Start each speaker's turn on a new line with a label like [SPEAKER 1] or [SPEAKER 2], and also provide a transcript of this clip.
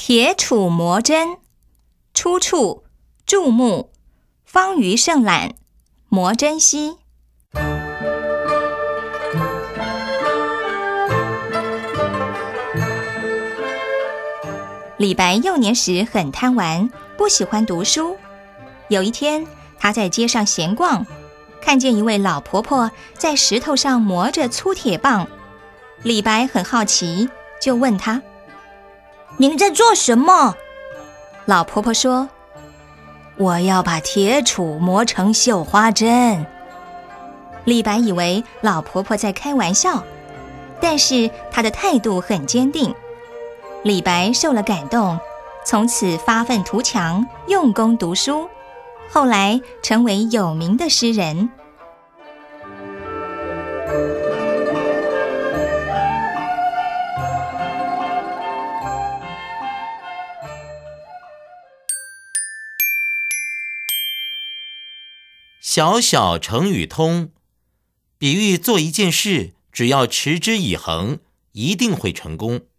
[SPEAKER 1] 铁杵磨针，出处注目方舆胜览，磨针溪。李白幼年时很贪玩，不喜欢读书。有一天，他在街上闲逛，看见一位老婆婆在石头上磨着粗铁棒。李白很好奇，就问她：“您在做什么？”老婆婆说：“我要把铁杵磨成绣花针。”李白以为老婆婆在开玩笑，但是她的态度很坚定。李白受了感动，从此发愤图强，用功读书，后来成为有名的诗人。
[SPEAKER 2] 小小成语通，比喻做一件事，只要持之以恒，一定会成功。